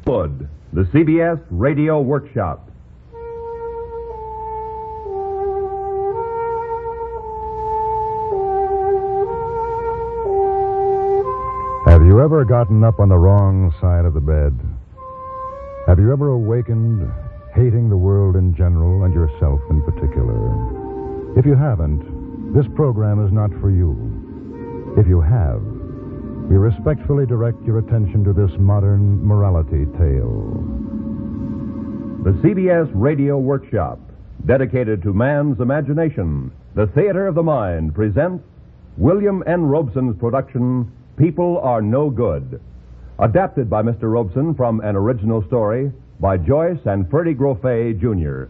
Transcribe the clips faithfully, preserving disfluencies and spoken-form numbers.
Wood, the C B S Radio Workshop. Have you ever gotten up on the wrong side of the bed? Have you ever awakened hating the world in general and yourself in particular? If you haven't, this program is not for you. If you have, we respectfully direct your attention to this modern morality tale. The C B S Radio Workshop, dedicated to man's imagination, the theater of the mind, presents William N. Robeson's production, People Are No Good, adapted by Mister Robeson from an original story by Joyce and Ferdy Grofé, Junior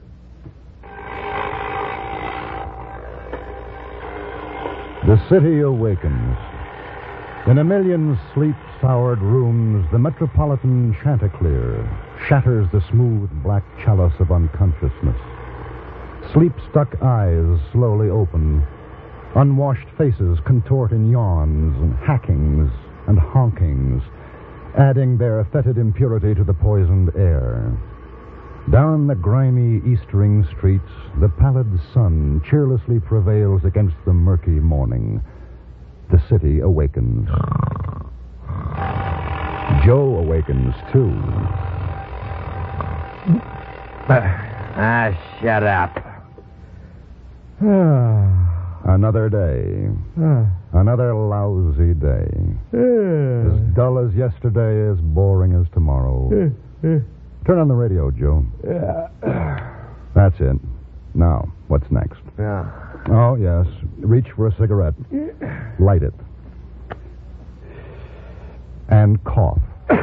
The city awakens. In a million sleep-soured rooms, the metropolitan chanticleer shatters the smooth black chalice of unconsciousness. Sleep-stuck eyes slowly open. Unwashed faces contort in yawns and hackings and honkings, adding their fetid impurity to the poisoned air. Down the grimy eastering streets, the pallid sun cheerlessly prevails against the murky morning. The city awakens. Joe awakens, too. Ah, shut up. Another day. Another lousy day. As dull as yesterday, as boring as tomorrow. Turn on the radio, Joe. That's it. Now, what's next? Yeah. Oh, yes. Reach for a cigarette. Light it. And cough.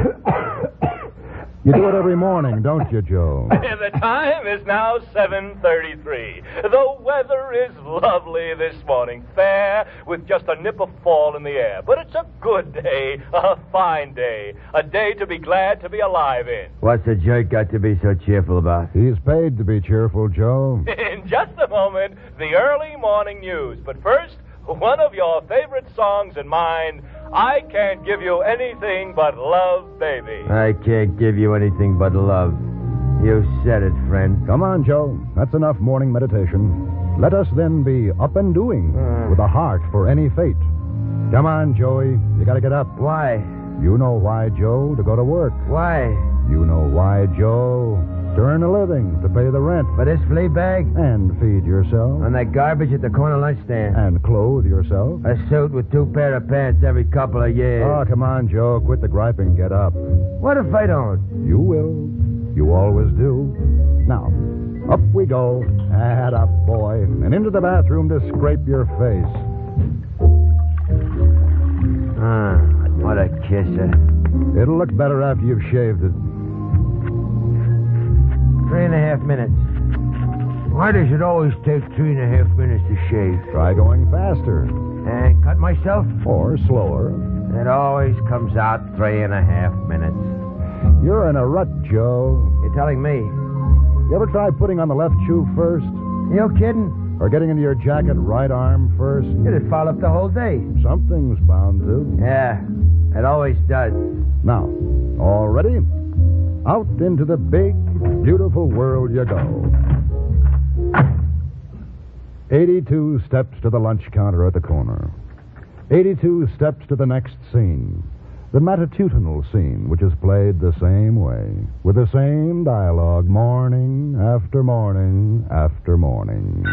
You do it every morning, don't you, Joe? The time is now seven thirty-three. The weather is lovely this morning. Fair, with just a nip of fall in the air. But it's a good day, a fine day. A day to be glad to be alive in. What's the jerk got to be so cheerful about? He's paid to be cheerful, Joe. In just a moment, the early morning news. But first, one of your favorite songs and mine, I Can't Give You Anything But Love, Baby. I can't give you anything but love. You said it, friend. Come on, Joe. That's enough morning meditation. Let us then be up and doing, Uh. with a heart for any fate. Come on, Joey. You gotta get up. Why? You know why, Joe, to go to work. Why? You know why, Joe, to earn a living, to pay the rent. For this flea bag? And feed yourself. On that garbage at the corner lunch stand? And clothe yourself. A suit with two pair of pants every couple of years. Oh, come on, Joe. Quit the griping. Get up. What if I don't? You will. You always do. Now, up we go. Add up, boy. And into the bathroom to scrape your face. Ah, what a kisser. It'll look better after you've shaved it. Three and a half minutes. Why does it always take three and a half minutes to shave? Try going faster. And cut myself? Or slower. It always comes out three and a half minutes. You're in a rut, Joe. You're telling me? You ever try putting on the left shoe first? You kidding? Or getting into your jacket right arm first? It'd fall up the whole day. Something's bound to. Yeah, it always does. Now, all ready? Out into the big, beautiful world you go. eighty-two steps to the lunch counter at the corner. eighty-two steps to the next scene. The matutinal scene, which is played the same way, with the same dialogue, morning after morning after morning.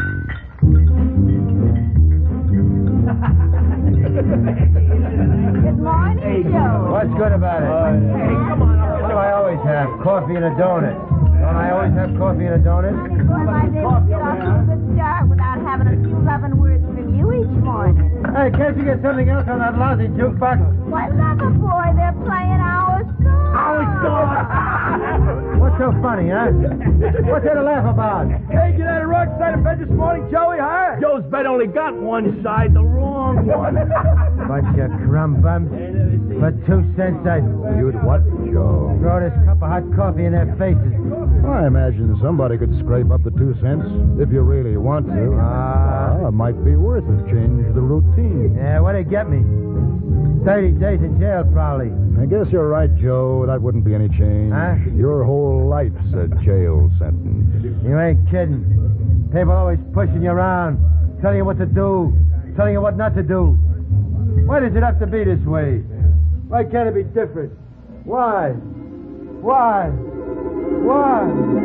Good morning, Joe. What's good about it? Hey, come on. What do I always have? Coffee and a donut. Don't I always have coffee and a donut? Well, I didn't get off to a good start without having a few loving words from you each morning. Hey, can't you get something else on that lousy jukebox? Why, lover boy, they're playing our song. Our song? What's so funny, huh? What's there to laugh about? Hey, you had a wrong side of bed this morning, Joey, huh? Joe's bed only got one side, the wrong one. Bunch of crumb bums. For two cents, I'd You'd what, Joe? throw this cup of hot coffee in their faces. Well, I imagine somebody could scrape up the two cents if you really want to. Ah. Well, it might be worth it. Change the routine. Yeah, what'd it get me? thirty days in jail, probably. I guess you're right, Joe. That wouldn't be any change. Huh? Your whole life's a jail sentence. You ain't kidding. People always pushing you around, telling you what to do, telling you what not to do. Why does it have to be this way? Why can't it be different? Why? Why? Why?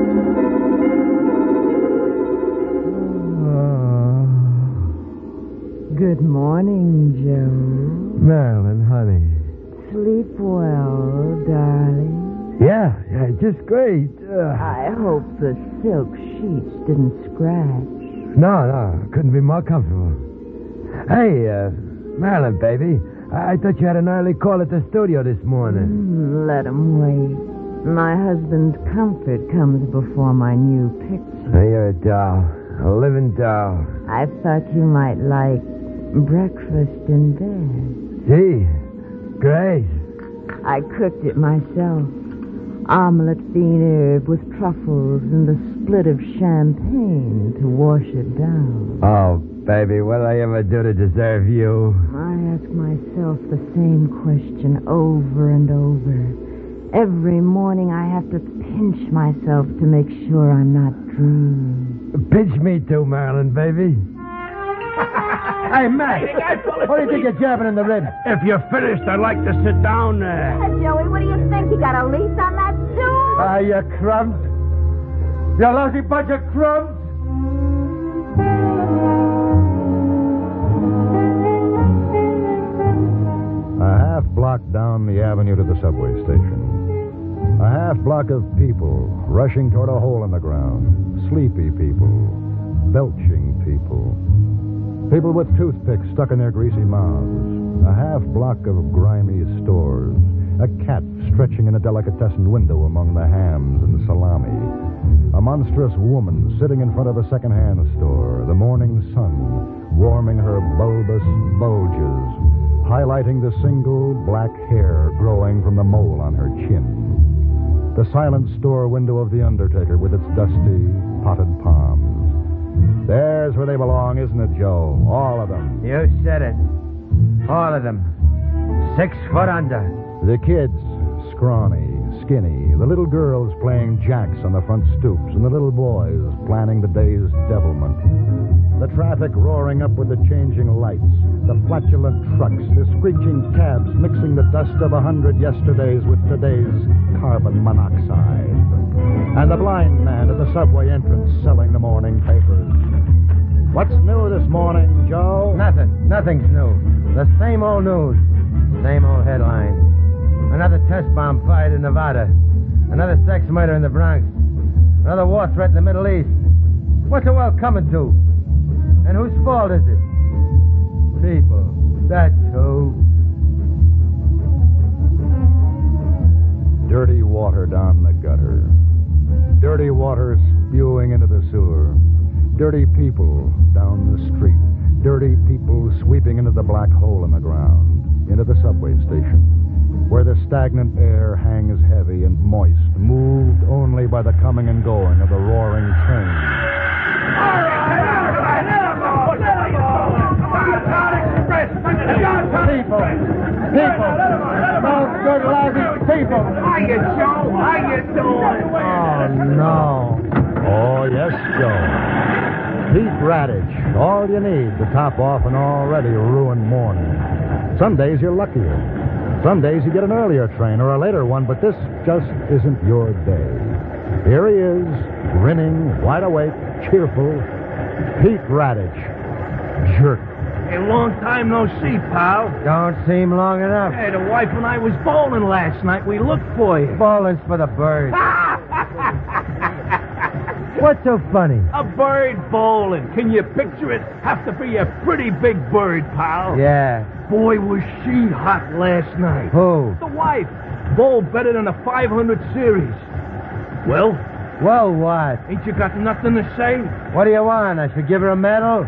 Oh. Good morning, Joe. Marilyn, honey. Sleep well, darling. Yeah, yeah, just great. Uh, I hope the silk sheets didn't scratch. no, no, couldn't be more comfortable. Hey, uh, Marilyn, baby, I-, I thought you had an early call at the studio this morning. Mm, let him wait. My husband's comfort comes before my new picture. Hey, you're a doll, a living doll. I thought you might like breakfast in bed. Gee, great. I cooked it myself. Omelette bean herb with truffles and a split of champagne to wash it down. Oh, baby, what'd I ever do to deserve you? I ask myself the same question over and over. Every morning I have to pinch myself to make sure I'm not dreaming. Pinch me too, Marilyn, baby. Hey, Matt, what do you think you're jabbing in the ribs? If you're finished, I'd like to sit down Uh, there. Joey, what do you think? You got a lease on that suit? Ah, you crumbs. You lousy bunch of crumbs. A half block down the avenue to the subway station. A half block of people rushing toward a hole in the ground. Sleepy people. Belching people. People with toothpicks stuck in their greasy mouths. A half block of grimy stores. A cat stretching in a delicatessen window among the hams and salami. A monstrous woman sitting in front of a second-hand store. The morning sun warming her bulbous bulges, highlighting the single black hair growing from the mole on her chin. The silent store window of the undertaker with its dusty, potted palms. There's where they belong, isn't it, Joe? All of them. You said it. All of them. Six foot under. The kids, scrawny, skinny. The little girls playing jacks on the front stoops, and the little boys planning the day's devilment. The traffic roaring up with the changing lights. The flatulent trucks, the screeching cabs mixing the dust of a hundred yesterdays with today's carbon monoxide. And the blind man at the subway entrance selling the morning papers. What's new this morning, Joe? Nothing. Nothing's new. The same old news. Same old headlines. Another test bomb fired in Nevada. Another sex murder in the Bronx. Another war threat in the Middle East. What's the world coming to? And whose fault is it? People. That's who. Dirty water down the gutter. Dirty water spewing into the sewer. Dirty people down the street. Dirty people sweeping into the black hole in the ground. Into the subway station, where the stagnant air hangs heavy and moist, moved only by the coming and going of the roaring train. People. People. Those good, lousy people. How you, Joe? How you doing? Oh, no. Oh, yes, Joe. Pete Radich, all you need to top off an already ruined morning. Some days you're luckier. Some days you get an earlier train or a later one, but this just isn't your day. Here he is, grinning, wide awake, cheerful. Pete Radich. Jerk. Hey, long time no see, pal. Don't seem long enough. Hey, the wife and I was bowling last night. We looked for you. Bowling's for the birds. What's so funny? A bird bowling. Can you picture it? Have to be a pretty big bird, pal. Yeah. Boy, was she hot last night. Who? The wife. Bowled better than a five hundred series. Well? Well, what? Ain't you got nothing to say? What do you want? I should give her a medal?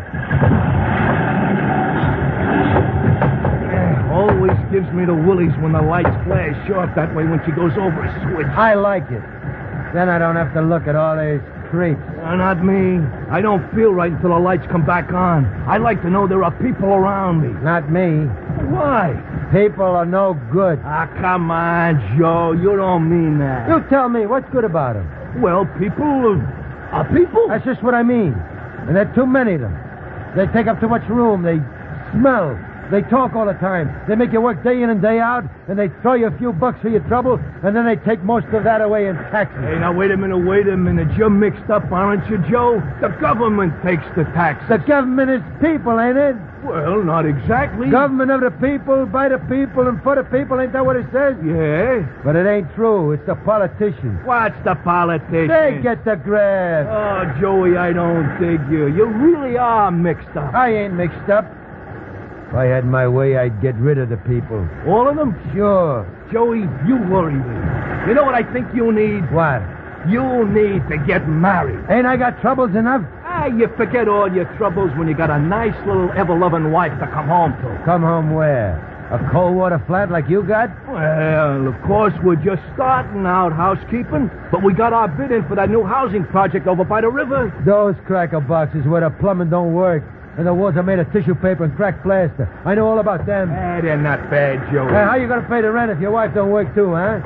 Yeah, always gives me the willies when the lights flash sharp that way when she goes over a switch. I like it. Then I don't have to look at all these creeps. Uh, not me. I don't feel right until the lights come back on. I like to know there are people around me. Not me. Why? People are no good. Ah, come on, Joe. You don't mean that. You tell me, what's good about them? Well, people are, are people. That's just what I mean. And there are too many of them. They take up too much room. They smell. They talk all the time. They make you work day in and day out, and they throw you a few bucks for your trouble, and then they take most of that away in taxes. Hey, now, wait a minute, wait a minute. You're mixed up, aren't you, Joe? The government takes the taxes. The government is people, ain't it? Well, not exactly. Government of the people, by the people, and for the people. Ain't that what it says? Yeah. But it ain't true. It's the politicians. What's the politician? They get the graft. Oh, Joey, I don't dig you. You really are mixed up. I ain't mixed up. If I had my way, I'd get rid of the people. All of them? Sure. Joey, you worry me. You know what I think you need? What? You need to get married. Ain't I got troubles enough? Ah, you forget all your troubles when you got a nice little ever-loving wife to come home to. Come home where? A cold water flat like you got? Well, of course, we're just starting out housekeeping, but we got our bid in for that new housing project over by the river. Those cracker boxes where the plumbing don't work. And the walls are made of tissue paper and cracked plaster. I know all about them. Eh, they're not bad, Joey. Hey, how you going to pay the rent if your wife don't work too, huh?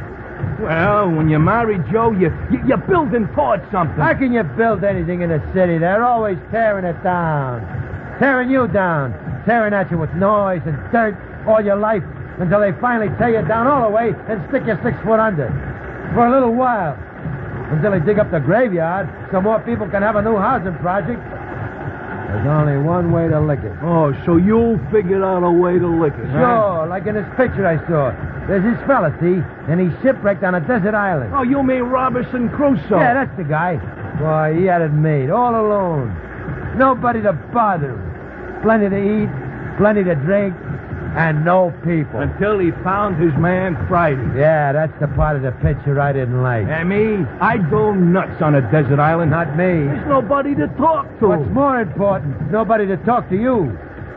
Well, when you're married, Joe, you, you, you're building towards something. How can you build anything in the city? They're always tearing it down. Tearing you down. Tearing at you with noise and dirt all your life until they finally tear you down all the way and stick you six foot under. For a little while. Until they dig up the graveyard so more people can have a new housing project. There's only one way to lick it. Oh, so you figured out a way to lick it, Sure, huh? like in this picture I saw. There's this fella, see? And he's shipwrecked on a desert island. Oh, you mean Robinson Crusoe? Yeah, that's the guy. Boy, he had it made, all alone. Nobody to bother him. Plenty to eat, plenty to drink, and no people. Until he found his man Friday. Yeah, that's the part of the picture I didn't like. And me, I'd go nuts on a desert island. Not me. There's nobody to talk to. What's more important, nobody to talk to you.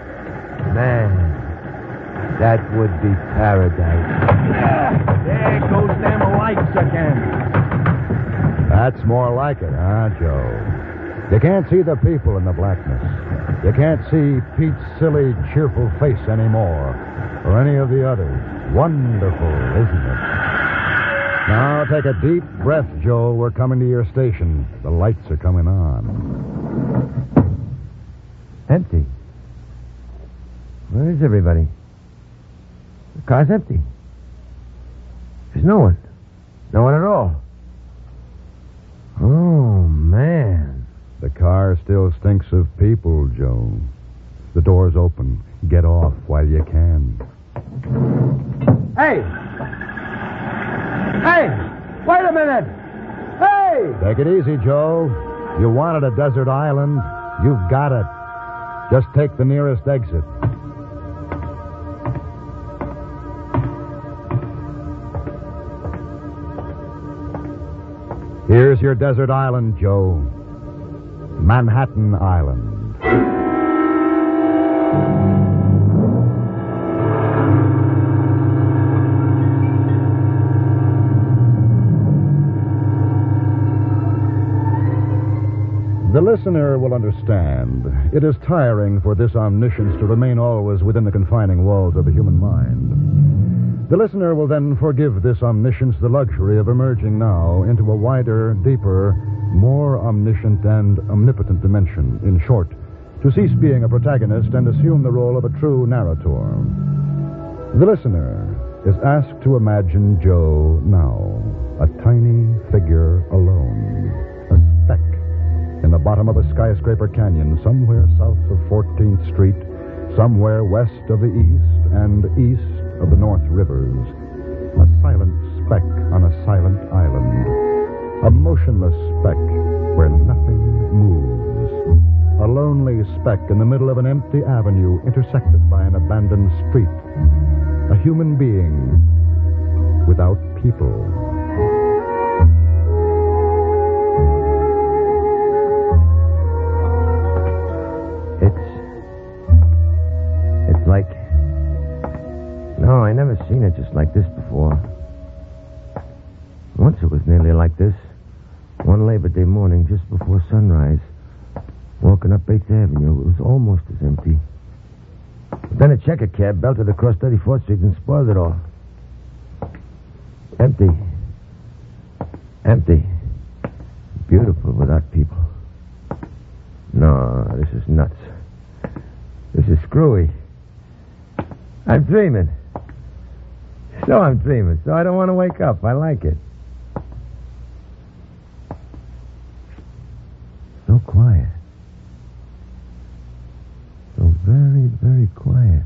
Man, that would be paradise. Yeah, there goes them lights again. That's more like it, huh, Joe? You can't see the people in the blackness. You can't see Pete's silly, cheerful face anymore, or any of the others. Wonderful, isn't it? Now, take a deep breath, Joe. We're coming to your station. The lights are coming on. Empty. Where is everybody? The car's empty. There's no one. No one at all. Oh, man. The car still stinks of people, Joe. The door's open. Get off while you can. Hey! Hey! Wait a minute! Hey! Take it easy, Joe. You wanted a desert island. You've got it. Just take the nearest exit. Here's your desert island, Joe. Manhattan Island. The listener will understand. It is tiring for this omniscience to remain always within the confining walls of the human mind. The listener will then forgive this omniscience the luxury of emerging now into a wider, deeper, more omniscient and omnipotent dimension. In short, to cease being a protagonist and assume the role of a true narrator. The listener is asked to imagine Joe now, a tiny figure alone, a speck in the bottom of a skyscraper canyon somewhere south of fourteenth Street, somewhere west of the east and east of the North Rivers, a silent speck on a silent island, a motionless speck where nothing moves, a lonely speck in the middle of an empty avenue intersected by an abandoned street, a human being without people. It's... It's like... No, I never seen it just like this before. Once it was nearly like this. One Labor Day morning, just before sunrise. Walking up eighth Avenue, it was almost as empty. Then a checker cab belted across thirty-fourth Street and spoiled it all. Empty. Empty. Beautiful without people. No, this is nuts. This is screwy. I'm dreaming. So I'm dreaming, so I don't want to wake up. I like it. So quiet. So very, very quiet.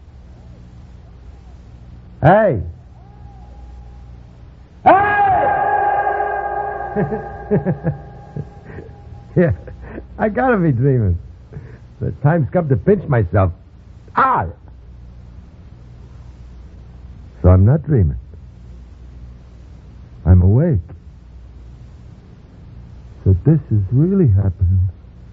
Hey! Hey! Yeah, I gotta be dreaming. The time's come to pinch myself. Ah! So I'm not dreaming. I'm awake. So this is really happening.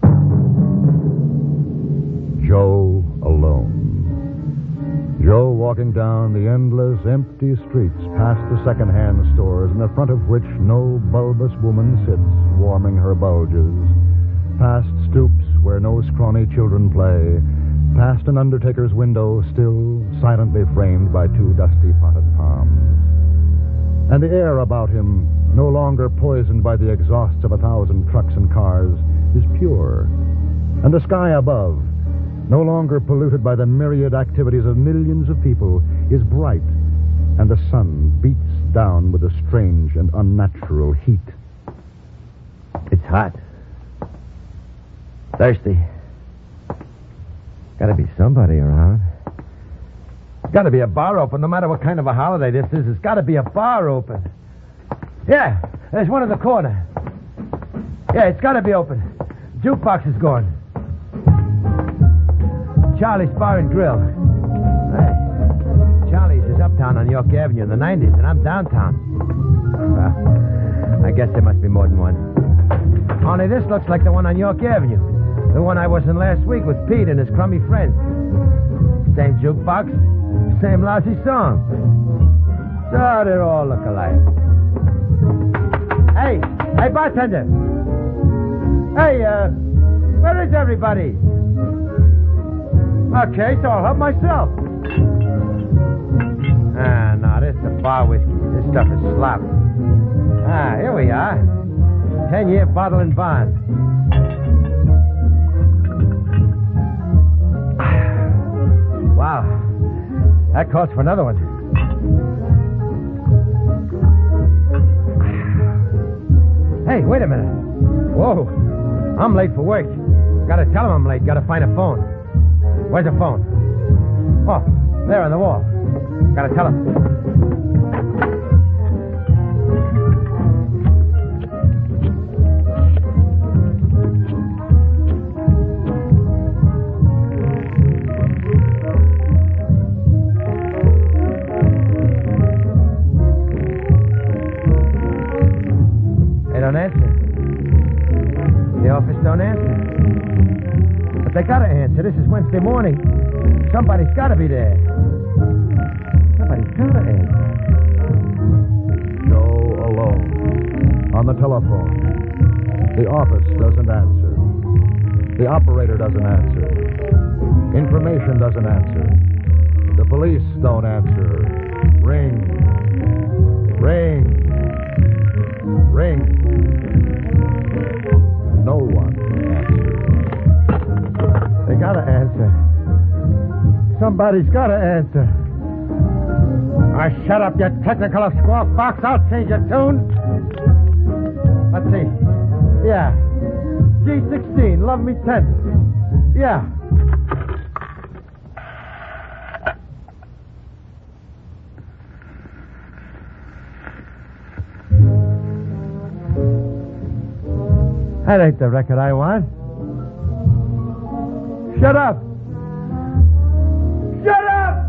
Joe alone. Joe walking down the endless, empty streets past the second-hand stores in the front of which no bulbous woman sits, warming her bulges. Past stoops where no scrawny children play. Past an undertaker's window, still silently framed by two dusty potted palms. And the air about him, no longer poisoned by the exhausts of a thousand trucks and cars, is pure. And the sky above, no longer polluted by the myriad activities of millions of people, is bright. And the sun beats down with a strange and unnatural heat. It's hot. Thirsty. Gotta be somebody around. Gotta be a bar open, no matter what kind of a holiday this is. There's gotta be a bar open. Yeah, there's one in the corner. Yeah, it's gotta be open. Jukebox is going. Charlie's Bar and Grill. Hey, Charlie's is uptown on York Avenue in the nineties, and I'm downtown. Well, I guess there must be more than one. Only this looks like the one on York Avenue. The one I was in last week with Pete and his crummy friends. Same jukebox, same lousy song. So they all look alike. Hey, hey, bartender. Hey, uh, where is everybody? Okay, so I'll help myself. Ah, no, this is the bar whiskey. This stuff is slop. Ah, here we are. Ten-year bottle and bond. Wow. That calls for another one. Hey, wait a minute. Whoa. I'm late for work. Gotta tell him I'm late. Gotta find a phone. Where's the phone? Oh, there on the wall. Gotta tell him. They don't answer. The office don't answer. But they gotta answer. This is Wednesday morning. Somebody's gotta be there. Somebody's gotta answer. Joe alone. On the telephone. The office doesn't answer. The operator doesn't answer. Information doesn't answer. The police don't answer. Ring. Ring. Ring. No one answers. They gotta answer. Somebody's gotta answer. I shut up, you technical squawk box. I'll change your tune. Let's see. Yeah. G sixteen, love me ten. Yeah. That ain't the record I want. Shut up! Shut up!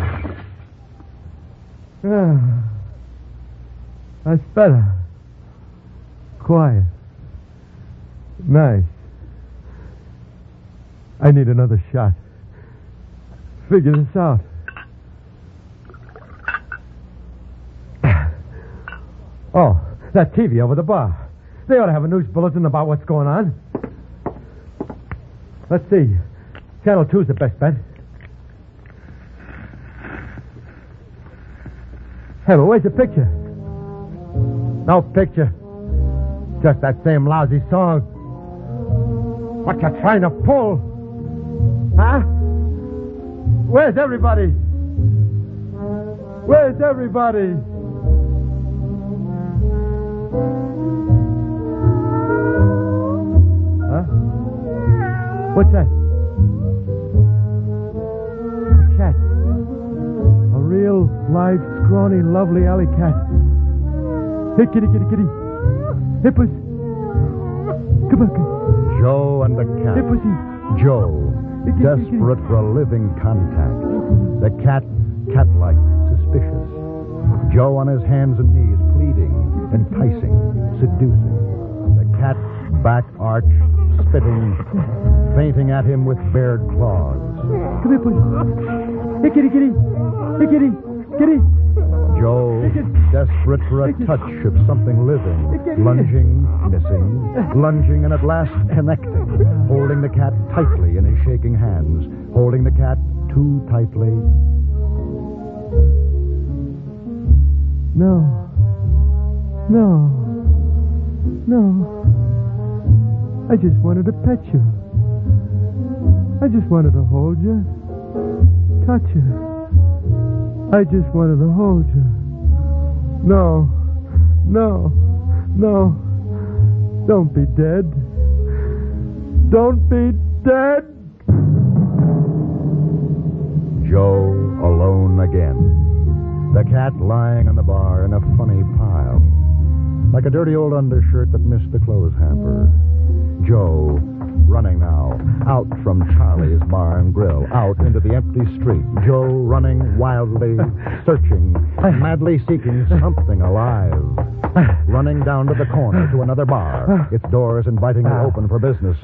Ah, that's better. Quiet. Nice. I need another shot. Figure this out. Oh, that T V over the bar. They ought to have a news bulletin about what's going on. Let's see. Channel two's the best bet. Hey, but where's the picture? No picture. Just that same lousy song. What you trying to pull? Huh? Where's everybody? Where's everybody? Huh? What's that? A cat. A real, live, scrawny, lovely alley cat. Hey, kitty, kitty, kitty. Hey, puss. Come on, come. Joe and the cat. Hey, pussy. Joe, Hey, kitty, kitty, kitty. desperate for a living contact. The cat, cat-like, suspicious. Joe on his hands and knees, pleading, enticing, seducing. The cat, back arched, spitting, fainting at him with bared claws. Come here, puss. Hey, kitty, kitty. Hey, kitty. Kitty. Joe, desperate for a touch of something living, lunging, missing, lunging, and at last connecting, holding the cat tightly in his shaking hands, holding the cat too tightly. No. No. No. I just wanted to pet you. I just wanted to hold you. Touch you. I just wanted to hold you. No. No. No. Don't be dead. Don't be dead. Joe alone again. The cat lying on the bar in a funny pile. Like a dirty old undershirt that missed the clothes hamper. Joe running now, out from Charlie's Bar and Grill, out into the empty street. Joe running wildly, searching, madly seeking something alive. Running down to the corner to another bar, its doors invitingly open for business.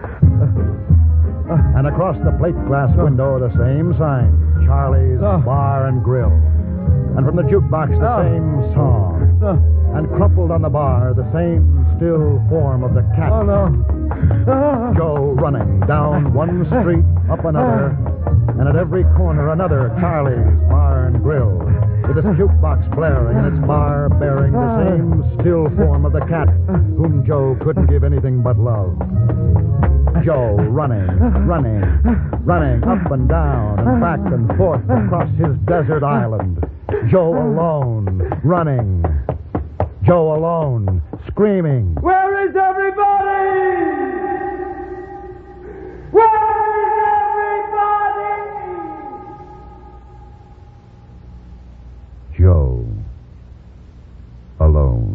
And across the plate glass window, the same sign, Charlie's Bar and Grill. And from the jukebox, the same song. And crumpled on the bar, the same still form of the cat. Oh, no. Joe running down one street, up another, and at every corner another Charlie's Bar and Grill, with its jukebox blaring and its bar bearing the same still form of the cat, whom Joe couldn't give anything but love. Joe running, running, running up and down and back and forth across his desert island. Joe alone, running. Joe alone, screaming. Where is everybody? Where is everybody? Joe alone.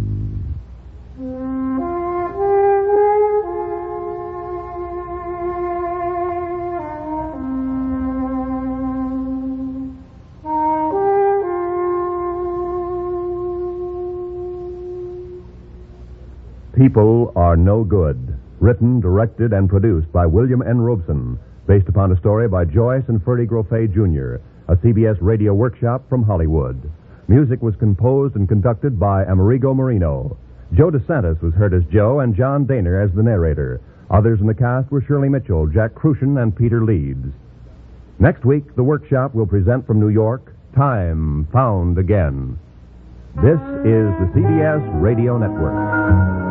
People Are No Good. Written, directed, and produced by William N. Robeson. Based upon a story by Joyce and Ferdy Grofé, Junior A C B S radio workshop from Hollywood. Music was composed and conducted by Amerigo Marino. Joe DeSantis was heard as Joe and John Daner as the narrator. Others in the cast were Shirley Mitchell, Jack Crucian, and Peter Leeds. Next week, the workshop will present from New York, Time Found Again. This is the C B S Radio Network.